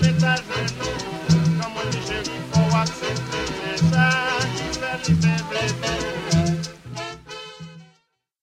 mettre à genoux. Comme on dit chéri, faut accepter. C'est ça qui fait libérer.